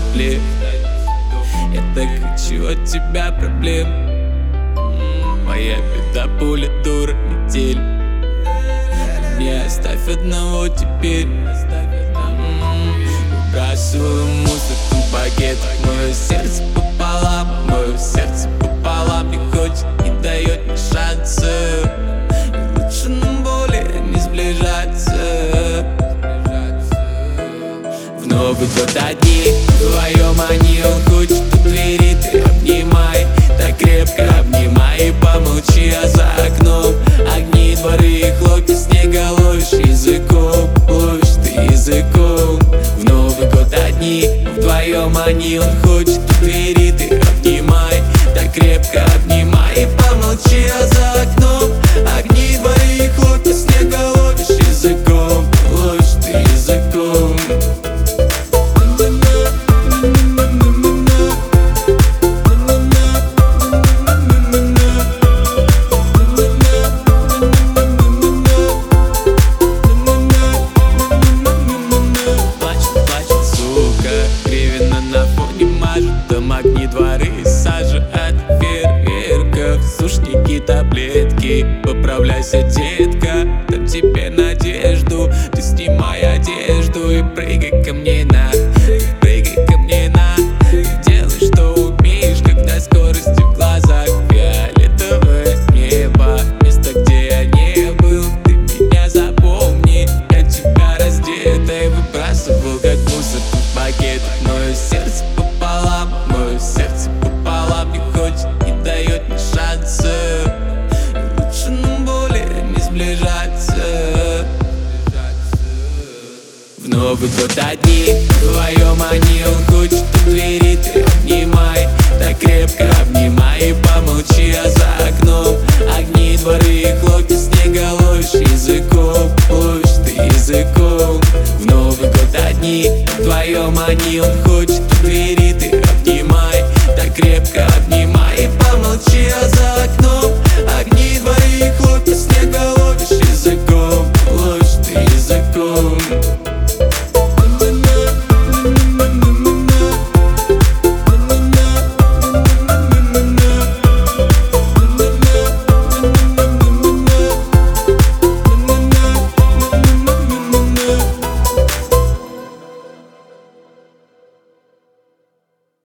проблем. Я так хочу от тебя проблем. Моя беда, пуля, дура, метель. Не оставь одного теперь. Выбрасываю мусор в пакетах. Мое сердце пополам не хочет, не дает мне шанса. И лучше нам более не сближаться. В Новый год одни, вдвоем они, он хочет у двери, ты обнимай, так крепко обнимай и помолчи, а за окном огни, дворы и хлопья снега ловишь языком, ловишь ты языком. В Новый год одни, вдвоем они, он хочет у двери, ты обнимай, так крепко обнимай и помолчи, а за окном огни, дворы и хлопья снега ловишь языком, ловишь ты языком. Там огни, дворы, сажа от фейерверков, сушники, таблетки. Поправляйся, детка, дам тебе надежду. Ты снимай одежду и прыгай ко мне на, прыгай ко мне на. Делай, что умеешь, когда скорость в глазах. Фиолетовое небо, место, где я не был. Ты меня запомни, я тебя раздетой выбрасывал, как мусор в пакетах. Мое сердце пополам не хочет, не дает мне шанса. И лучше нам более не сближаться. В Новый год одни, вдвоем они, он хочет у двери, ты обнимай, так крепко обнимай и помолчи, а за окном огни, дворы и хлопья снега ловишь языком, ловишь ты языком. В Новый год одни, вдвоем они, он хочет у двери, ты обнимай, так крепко обнимай и помолчи, а за